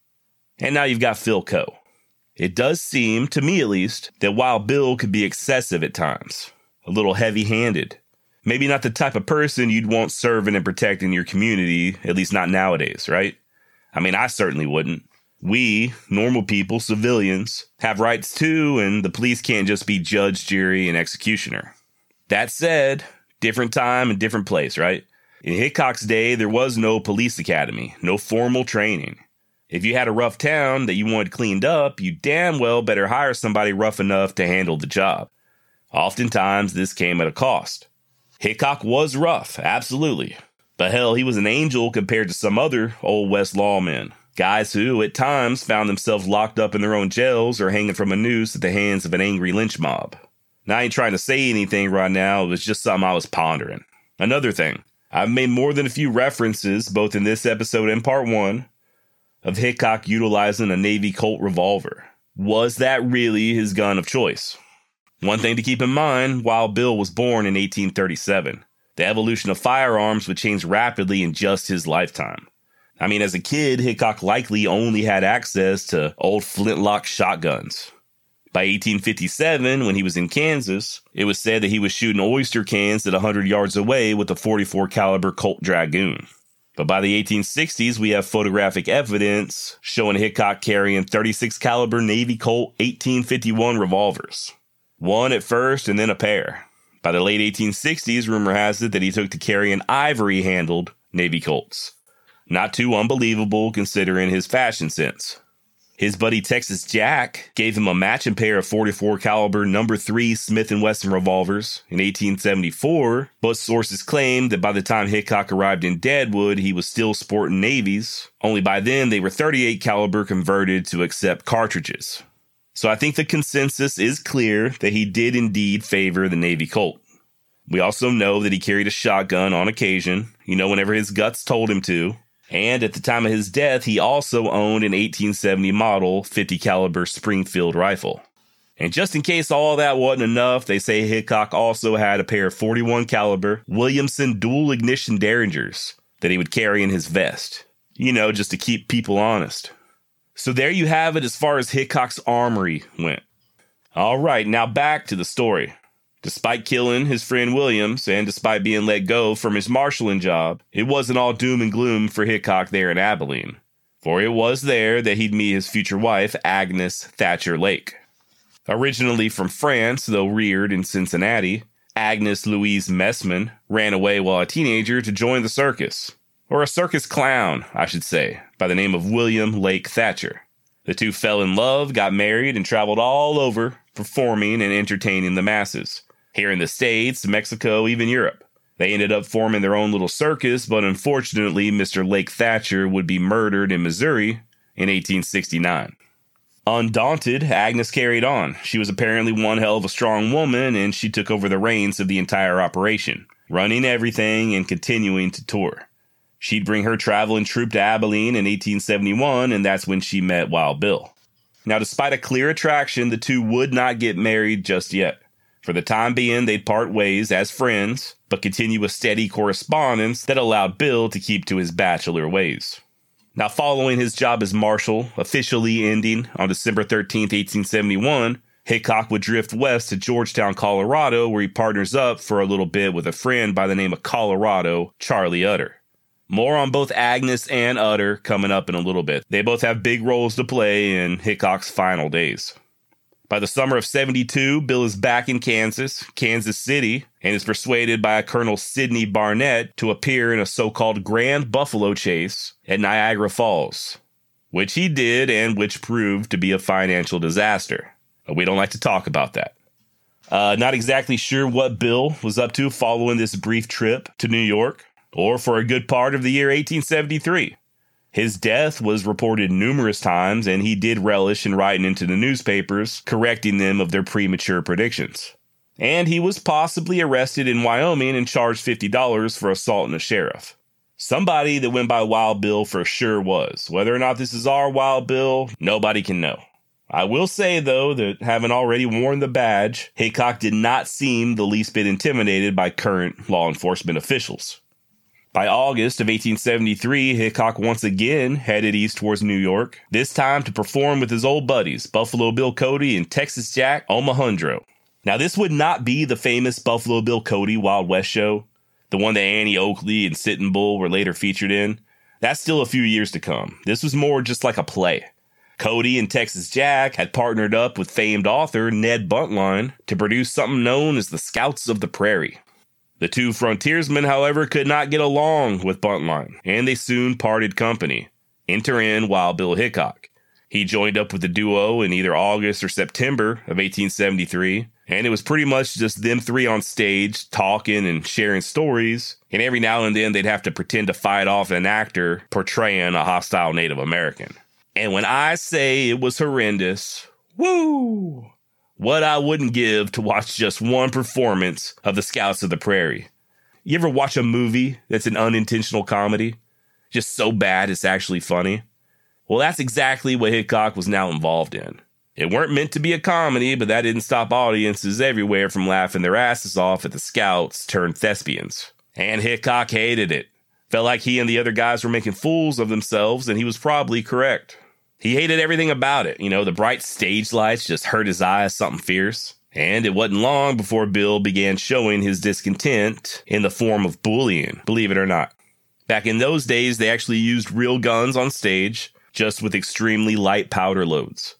Speaker 1: And now you've got Philco. It does seem, to me at least, that Wild Bill could be excessive at times. A little heavy-handed. Maybe not the type of person you'd want serving and protecting your community, at least not nowadays, right? I mean, I certainly wouldn't. We, normal people, civilians, have rights too, and the police can't just be judge, jury, and executioner. That said, different time and different place, right? In Hickok's day, there was no police academy, no formal training. If you had a rough town that you wanted cleaned up, you damn well better hire somebody rough enough to handle the job. Oftentimes, this came at a cost. Hickok was rough, absolutely. But hell, he was an angel compared to some other Old West lawmen. Guys who, at times, found themselves locked up in their own jails or hanging from a noose at the hands of an angry lynch mob. Now, I ain't trying to say anything right now, it was just something I was pondering. Another thing, I've made more than a few references, both in this episode and part 1, of Hickok utilizing a Navy Colt revolver. Was that really his gun of choice? One thing to keep in mind, Wild Bill was born in 1837. The evolution of firearms would change rapidly in just his lifetime. I mean, as a kid, Hickok likely only had access to old flintlock shotguns. By 1857, when he was in Kansas, it was said that he was shooting oyster cans at 100 yards away with a .44 caliber Colt Dragoon. But by the 1860s, we have photographic evidence showing Hickok carrying .36 caliber Navy Colt 1851 revolvers. One at first and then a pair. By the late 1860s, rumor has it that he took to carrying ivory-handled Navy Colts. Not too unbelievable considering his fashion sense. His buddy Texas Jack gave him a matching pair of .44 caliber No. 3 Smith & Wesson revolvers in 1874, but sources claim that by the time Hickok arrived in Deadwood, he was still sporting navies. Only by then, they were .38 caliber converted to accept cartridges. So I think the consensus is clear that he did indeed favor the Navy Colt. We also know that he carried a shotgun on occasion, whenever his guts told him to. And at the time of his death, he also owned an 1870 model 50 caliber Springfield rifle. And just in case all that wasn't enough, they say Hickok also had a pair of .41 caliber Williamson dual ignition Derringers that he would carry in his vest. Just to keep people honest. So there you have it as far as Hickok's armory went. All right, now back to the story. Despite killing his friend Williams, and despite being let go from his marshalling job, it wasn't all doom and gloom for Hickok there in Abilene. For it was there that he'd meet his future wife, Agnes Thatcher Lake. Originally from France, though reared in Cincinnati, Agnes Louise Messman ran away while a teenager to join the circus. Or a circus clown, I should say, by the name of William Lake Thatcher. The two fell in love, got married, and traveled all over, performing and entertaining the masses. Here in the States, Mexico, even Europe. They ended up forming their own little circus, but unfortunately, Mr. Lake Thatcher would be murdered in Missouri in 1869. Undaunted, Agnes carried on. She was apparently one hell of a strong woman, and she took over the reins of the entire operation, running everything and continuing to tour. She'd bring her traveling troupe to Abilene in 1871, and that's when she met Wild Bill. Now, despite a clear attraction, the two would not get married just yet. For the time being, they'd part ways as friends, but continue a steady correspondence that allowed Bill to keep to his bachelor ways. Now, following his job as marshal, officially ending on December 13, 1871, Hickok would drift west to Georgetown, Colorado, where he partners up for a little bit with a friend by the name of Colorado, Charlie Utter. More on both Agnes and Utter coming up in a little bit. They both have big roles to play in Hickok's final days. By the summer of 72, Bill is back in Kansas City, and is persuaded by a Colonel Sidney Barnett to appear in a so-called Grand Buffalo Chase at Niagara Falls, which he did and which proved to be a financial disaster. We don't like to talk about that. Not exactly sure what Bill was up to following this brief trip to New York, or for a good part of the year 1873. His death was reported numerous times, and he did relish in writing into the newspapers, correcting them of their premature predictions. And he was possibly arrested in Wyoming and charged $50 for assaulting a sheriff. Somebody that went by Wild Bill for sure was. Whether or not this is our Wild Bill, nobody can know. I will say, though, that having already worn the badge, Hickok did not seem the least bit intimidated by current law enforcement officials. By August of 1873, Hickok once again headed east towards New York, this time to perform with his old buddies, Buffalo Bill Cody and Texas Jack Omohundro. Now, this would not be the famous Buffalo Bill Cody Wild West show, the one that Annie Oakley and Sitting Bull were later featured in. That's still a few years to come. This was more just like a play. Cody and Texas Jack had partnered up with famed author Ned Buntline to produce something known as the Scouts of the Prairie. The two frontiersmen, however, could not get along with Buntline, and they soon parted company. Enter in Wild Bill Hickok. He joined up with the duo in either August or September of 1873, and it was pretty much just them three on stage talking and sharing stories, and every now and then they'd have to pretend to fight off an actor portraying a hostile Native American. And when I say it was horrendous, woo! What I wouldn't give to watch just one performance of the Scouts of the Prairie. You ever watch a movie that's an unintentional comedy? Just so bad it's actually funny? Well, that's exactly what Hickok was now involved in. It weren't meant to be a comedy, but that didn't stop audiences everywhere from laughing their asses off at the Scouts turned thespians. And Hickok hated it. Felt like he and the other guys were making fools of themselves, and he was probably correct. He hated everything about it. The bright stage lights just hurt his eye as something fierce. And it wasn't long before Bill began showing his discontent in the form of bullying, believe it or not. Back in those days, they actually used real guns on stage, just with extremely light powder loads.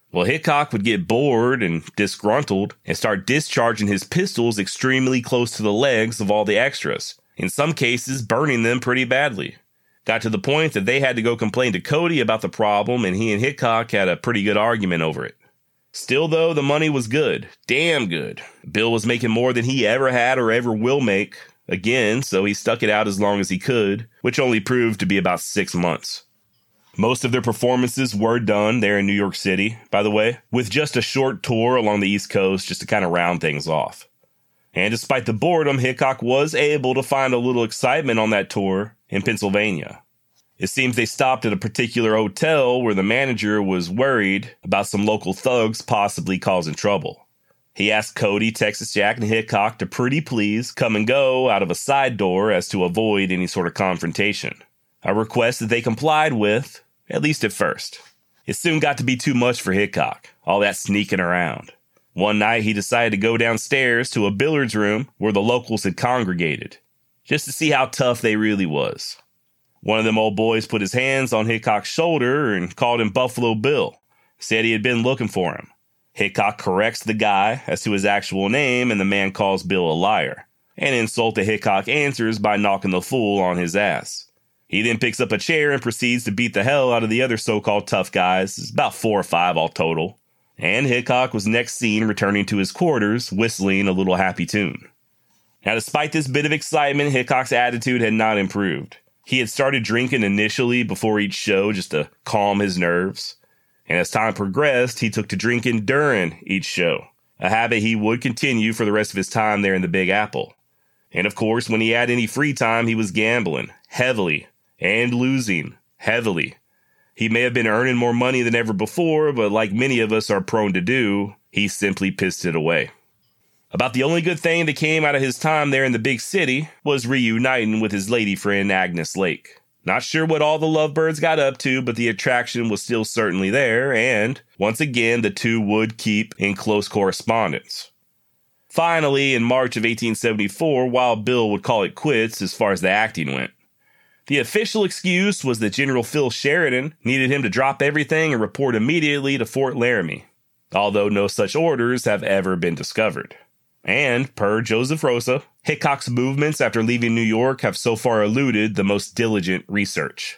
Speaker 1: Well, Hickok would get bored and disgruntled and start discharging his pistols extremely close to the legs of all the extras, in some cases burning them pretty badly. Got to the point that they had to go complain to Cody about the problem, and he and Hickok had a pretty good argument over it. Still, though, the money was good. Damn good. Bill was making more than he ever had or ever will make again, so he stuck it out as long as he could, which only proved to be about 6 months. Most of their performances were done there in New York City, by the way, with just a short tour along the East Coast just to kind of round things off. And despite the boredom, Hickok was able to find a little excitement on that tour in Pennsylvania. It seems they stopped at a particular hotel where the manager was worried about some local thugs possibly causing trouble. He asked Cody, Texas Jack, and Hickok to pretty please come and go out of a side door as to avoid any sort of confrontation. A request that they complied with, at least at first. It soon got to be too much for Hickok, all that sneaking around. One night he decided to go downstairs to a billiards room where the locals had congregated, just to see how tough they really was. One of them old boys put his hands on Hickok's shoulder and called him Buffalo Bill, said he had been looking for him. Hickok corrects the guy as to his actual name, and the man calls Bill a liar, an insult that Hickok answers by knocking the fool on his ass. He then picks up a chair and proceeds to beat the hell out of the other so-called tough guys. It's about 4 or 5 all total. And Hickok was next seen returning to his quarters, whistling a little happy tune. Now, despite this bit of excitement, Hickok's attitude had not improved. He had started drinking initially before each show just to calm his nerves. And as time progressed, he took to drinking during each show, a habit he would continue for the rest of his time there in the Big Apple. And of course, when he had any free time, he was gambling heavily and losing heavily. He may have been earning more money than ever before, but like many of us are prone to do, he simply pissed it away. About the only good thing that came out of his time there in the big city was reuniting with his lady friend Agnes Lake. Not sure what all the lovebirds got up to, but the attraction was still certainly there, and once again, the two would keep in close correspondence. Finally, in March of 1874, Wild Bill would call it quits as far as the acting went. The official excuse was that General Phil Sheridan needed him to drop everything and report immediately to Fort Laramie, although no such orders have ever been discovered. And, per Joseph Rosa, Hickok's movements after leaving New York have so far eluded the most diligent research.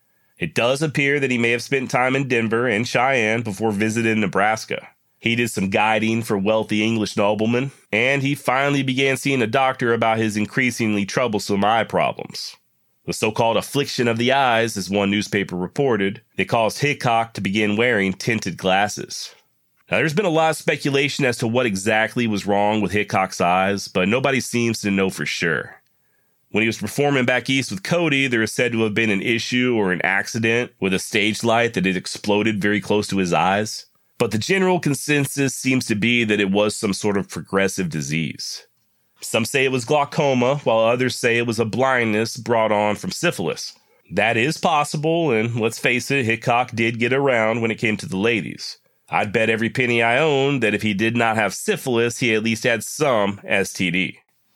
Speaker 1: It does appear that he may have spent time in Denver and Cheyenne before visiting Nebraska. He did some guiding for wealthy English noblemen, and he finally began seeing a doctor about his increasingly troublesome eye problems. The so-called affliction of the eyes, as one newspaper reported, that caused Hickok to begin wearing tinted glasses. Now, there's been a lot of speculation as to what exactly was wrong with Hickok's eyes, but nobody seems to know for sure. When he was performing back east with Cody, there is said to have been an issue or an accident with a stage light that had exploded very close to his eyes. But the general consensus seems to be that it was some sort of progressive disease. Some say it was glaucoma, while others say it was a blindness brought on from syphilis. That is possible, and let's face it, Hickok did get around when it came to the ladies. I'd bet every penny I own that if he did not have syphilis, he at least had some STD.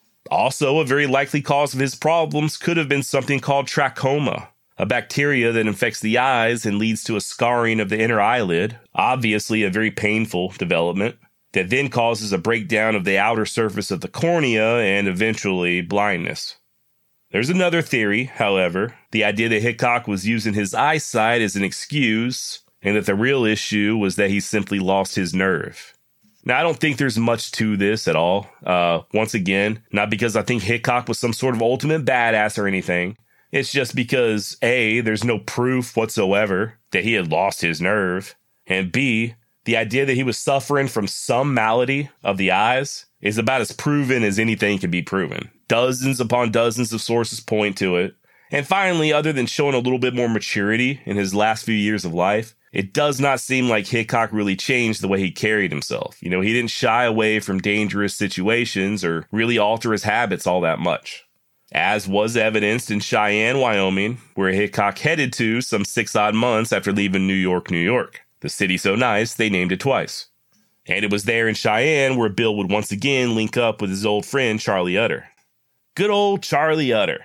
Speaker 1: Also, a very likely cause of his problems could have been something called trachoma, a bacteria that infects the eyes and leads to a scarring of the inner eyelid, obviously a very painful development, that then causes a breakdown of the outer surface of the cornea and eventually blindness. There's another theory, however, the idea that Hickok was using his eyesight as an excuse, and that the real issue was that he simply lost his nerve. Now, I don't think there's much to this at all. Once again, not because I think Hickok was some sort of ultimate badass or anything. It's just because, A, there's no proof whatsoever that he had lost his nerve, and B, the idea that he was suffering from some malady of the eyes is about as proven as anything can be proven. Dozens upon dozens of sources point to it. And finally, other than showing a little bit more maturity in his last few years of life, it does not seem like Hickok really changed the way he carried himself. You know, he didn't shy away from dangerous situations or really alter his habits all that much. As was evidenced in Cheyenne, Wyoming, where Hickok headed to some 6 odd months after leaving New York, New York. The city so nice, they named it twice. And it was there in Cheyenne where Bill would once again link up with his old friend Charlie Utter. Good old Charlie Utter.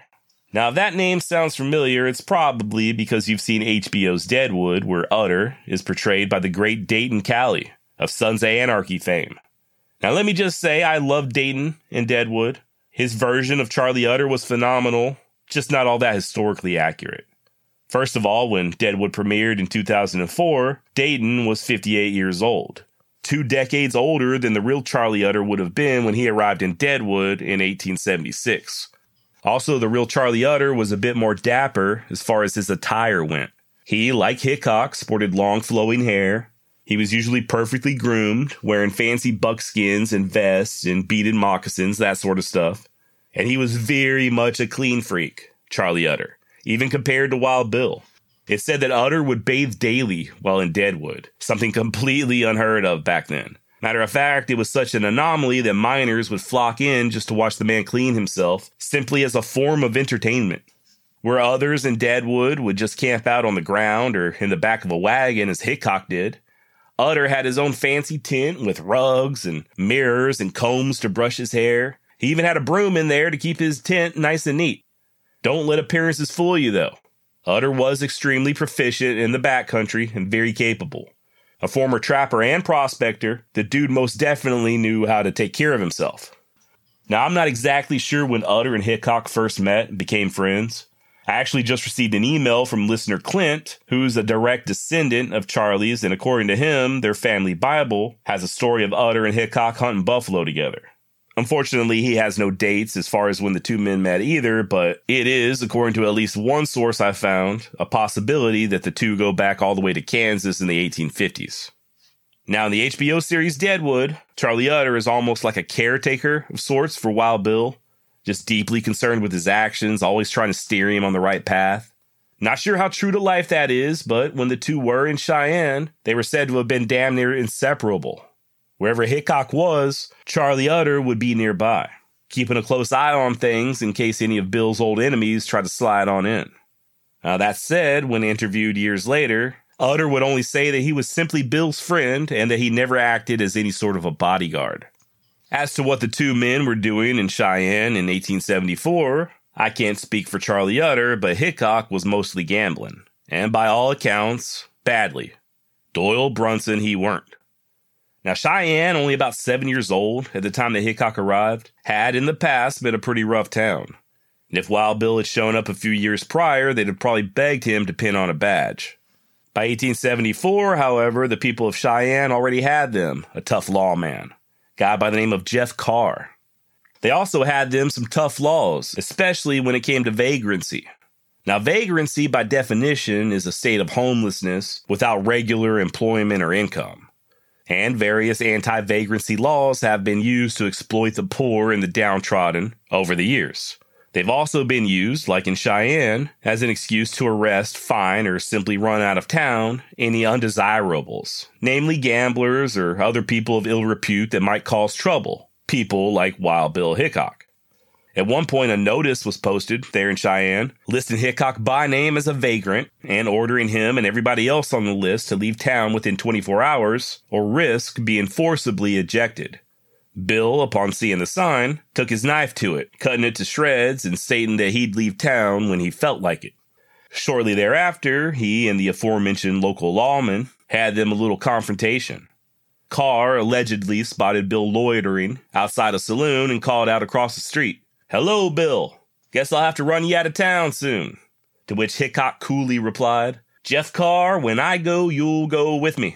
Speaker 1: Now, if that name sounds familiar, it's probably because you've seen HBO's Deadwood, where Utter is portrayed by the great Dayton Cali of Sons of Anarchy fame. Now, let me just say I love Dayton in Deadwood. His version of Charlie Utter was phenomenal, just not all that historically accurate. First of all, when Deadwood premiered in 2004, Dayton was 58 years old, 2 decades older than the real Charlie Utter would have been when he arrived in Deadwood in 1876. Also, the real Charlie Utter was a bit more dapper as far as his attire went. He, like Hickok, sported long flowing hair. He was usually perfectly groomed, wearing fancy buckskins and vests and beaded moccasins, that sort of stuff. And he was very much a clean freak, Charlie Utter, even compared to Wild Bill. It's said that Utter would bathe daily while in Deadwood, something completely unheard of back then. Matter of fact, it was such an anomaly that miners would flock in just to watch the man clean himself, simply as a form of entertainment. Where others in Deadwood would just camp out on the ground or in the back of a wagon as Hickok did, Utter had his own fancy tent with rugs and mirrors and combs to brush his hair. He even had a broom in there to keep his tent nice and neat. Don't let appearances fool you, though. Utter was extremely proficient in the backcountry and very capable. A former trapper and prospector, the dude most definitely knew how to take care of himself. Now, I'm not exactly sure when Utter and Hickok first met and became friends. I actually just received an email from listener Clint, who's a direct descendant of Charlie's, and according to him, their family Bible has a story of Utter and Hickok hunting buffalo together. Unfortunately, he has no dates as far as when the two men met either, but it is, according to at least one source I found, a possibility that the two go back all the way to Kansas in the 1850s. Now, in the HBO series Deadwood, Charlie Utter is almost like a caretaker of sorts for Wild Bill, just deeply concerned with his actions, always trying to steer him on the right path. Not sure how true to life that is, but when the two were in Cheyenne, they were said to have been damn near inseparable. Wherever Hickok was, Charlie Utter would be nearby, keeping a close eye on things in case any of Bill's old enemies tried to slide on in. Now, that said, when interviewed years later, Utter would only say that he was simply Bill's friend and that he never acted as any sort of a bodyguard. As to what the two men were doing in Cheyenne in 1874, I can't speak for Charlie Utter, but Hickok was mostly gambling, and by all accounts, badly. Doyle Brunson he weren't. Now, Cheyenne, only about 7 years old at the time that Hickok arrived, had in the past been a pretty rough town. And if Wild Bill had shown up a few years prior, they'd have probably begged him to pin on a badge. By 1874, however, the people of Cheyenne already had them a tough lawman, a guy by the name of Jeff Carr. They also had them some tough laws, especially when it came to vagrancy. Now, vagrancy, by definition, is a state of homelessness without regular employment or income. And various anti-vagrancy laws have been used to exploit the poor and the downtrodden over the years. They've also been used, like in Cheyenne, as an excuse to arrest, fine, or simply run out of town any undesirables, namely gamblers or other people of ill repute that might cause trouble, people like Wild Bill Hickok. At one point, a notice was posted there in Cheyenne, listing Hickok by name as a vagrant and ordering him and everybody else on the list to leave town within 24 hours or risk being forcibly ejected. Bill, upon seeing the sign, took his knife to it, cutting it to shreds and stating that he'd leave town when he felt like it. Shortly thereafter, he and the aforementioned local lawman had them a little confrontation. Carr allegedly spotted Bill loitering outside a saloon and called out across the street, "Hello, Bill. Guess I'll have to run you out of town soon." To which Hickok coolly replied, "Jeff Carr, when I go, you'll go with me."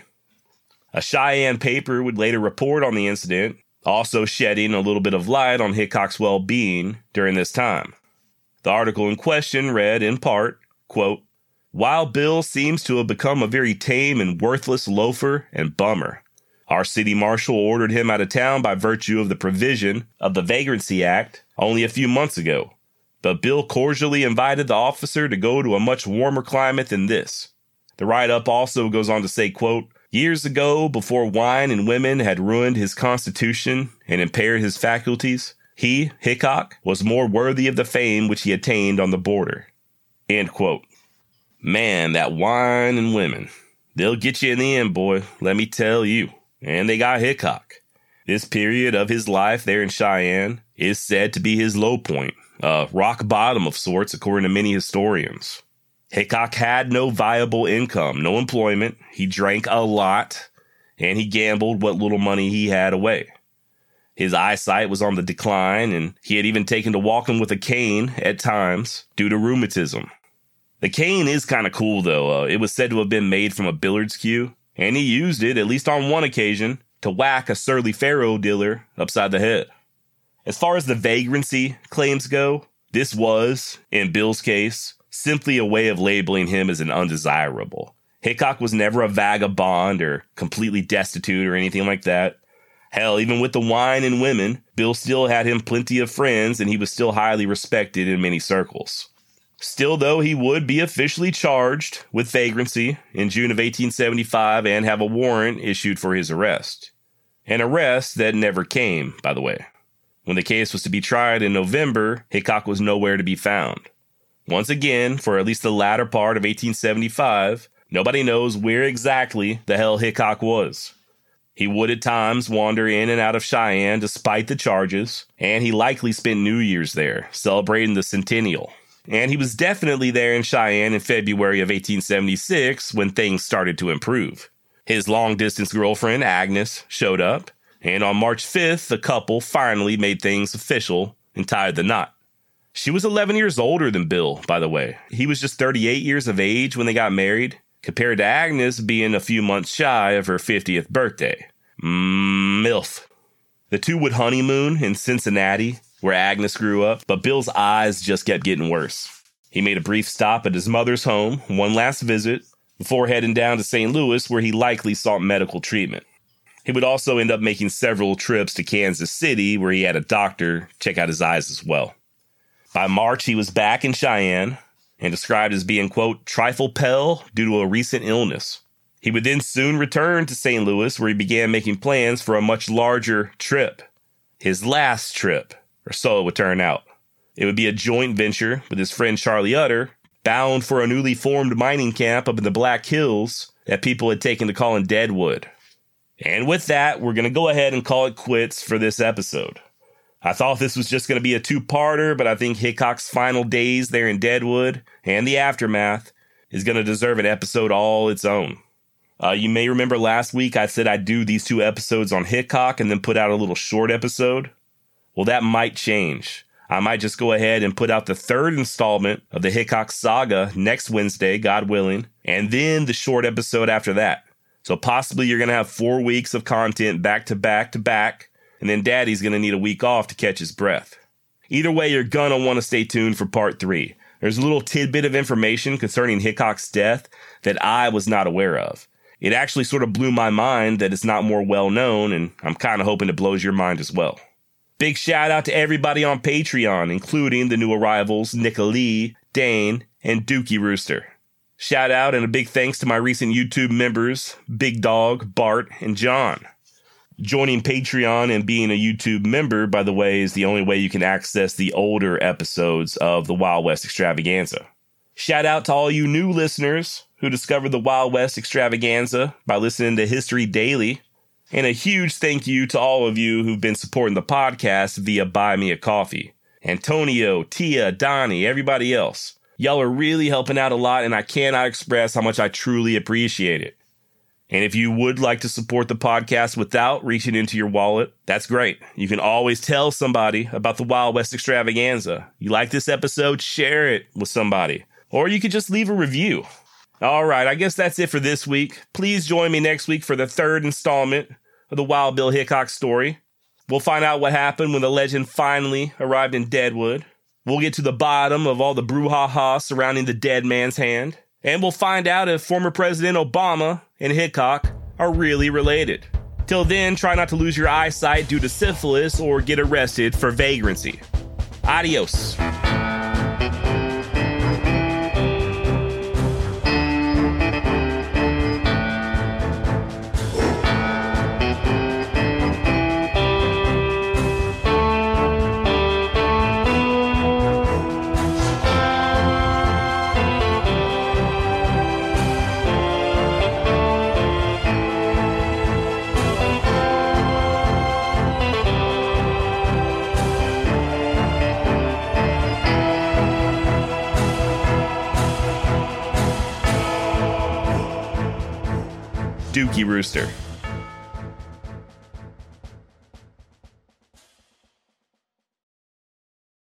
Speaker 1: A Cheyenne paper would later report on the incident, also shedding a little bit of light on Hickok's well-being during this time. The article in question read, in part, quote, "Wild Bill seems to have become a very tame and worthless loafer and bummer. Our city marshal ordered him out of town by virtue of the provision of the Vagrancy Act only a few months ago. But Bill cordially invited the officer to go to a much warmer climate than this." The write-up also goes on to say, quote, "Years ago, before wine and women had ruined his constitution and impaired his faculties, he, Hickok, was more worthy of the fame which he attained on the border." End quote. Man, that wine and women. They'll get you in the end, boy, let me tell you. And they got Hickok. This period of his life there in Cheyenne is said to be his low point, rock bottom of sorts, according to many historians. Hickok had no viable income, no employment. He drank a lot, and he gambled what little money he had away. His eyesight was on the decline, and he had even taken to walking with a cane at times due to rheumatism. The cane is kind of cool, though. It was said to have been made from a billiards cue, and he used it, at least on one occasion, to whack a surly faro dealer upside the head. As far as the vagrancy claims go, this was, in Bill's case, simply a way of labeling him as an undesirable. Hickok was never a vagabond or completely destitute or anything like that. Hell, even with the wine and women, Bill still had him plenty of friends, and he was still highly respected in many circles. Still, though, he would be officially charged with vagrancy in June of 1875 and have a warrant issued for his arrest. An arrest that never came, by the way. When the case was to be tried in November, Hickok was nowhere to be found. Once again, for at least the latter part of 1875, nobody knows where exactly the hell Hickok was. He would at times wander in and out of Cheyenne despite the charges, and he likely spent New Year's there, celebrating the centennial. And he was definitely there in Cheyenne in February of 1876 when things started to improve. His long-distance girlfriend, Agnes, showed up, and on March 5th, the couple finally made things official and tied the knot. She was 11 years older than Bill, by the way. He was just 38 years of age when they got married, compared to Agnes being a few months shy of her 50th birthday. MILF. The two would honeymoon in Cincinnati, where Agnes grew up, but Bill's eyes just kept getting worse. He made a brief stop at his mother's home, one last visit, before heading down to St. Louis, where he likely sought medical treatment. He would also end up making several trips to Kansas City, where he had a doctor check out his eyes as well. By March, he was back in Cheyenne and described as being, quote, trifle pale due to a recent illness. He would then soon return to St. Louis, where he began making plans for a much larger trip. His last trip, or so it would turn out. It would be a joint venture with his friend Charlie Utter, bound for a newly formed mining camp up in the Black Hills that people had taken to calling Deadwood. And with that, we're going to go ahead and call it quits for this episode. I thought this was just going to be a two-parter, but I think Hickok's final days there in Deadwood and the aftermath is going to deserve an episode all its own. You may remember last week I said I'd do these two episodes on Hickok and then put out a little short episode. Well, that might change. I might just go ahead and put out the third installment of the Hickok saga next Wednesday, God willing, and then the short episode after that. So possibly you're going to have 4 weeks of content back to back to back, and then Daddy's going to need a week off to catch his breath. Either way, you're going to want to stay tuned for part 3. There's a little tidbit of information concerning Hickok's death that I was not aware of. It actually sort of blew my mind that it's not more well known, and I'm kind of hoping it blows your mind as well. Big shout out to everybody on Patreon, including the new arrivals Nicolee, Dane, and Dookie Rooster. Shout out and a big thanks to my recent YouTube members, Big Dog, Bart, and John. Joining Patreon and being a YouTube member, by the way, is the only way you can access the older episodes of the Wild West Extravaganza. Shout out to all you new listeners who discovered the Wild West Extravaganza by listening to History Daily. And a huge thank you to all of you who've been supporting the podcast via Buy Me a Coffee. Antonio, Tia, Donnie, everybody else. Y'all are really helping out a lot, and I cannot express how much I truly appreciate it. And if you would like to support the podcast without reaching into your wallet, that's great. You can always tell somebody about the Wild West Extravaganza. You like this episode, share it with somebody. Or you could just leave a review. All right, I guess that's it for this week. Please join me next week for the third installment of the Wild Bill Hickok story. We'll find out what happened when the legend finally arrived in Deadwood. We'll get to the bottom of all the brouhaha surrounding the dead man's hand. And we'll find out if former President Obama and Hickok are really related. Till then, try not to lose your eyesight due to syphilis or get arrested for vagrancy. Adios. Dookie Rooster.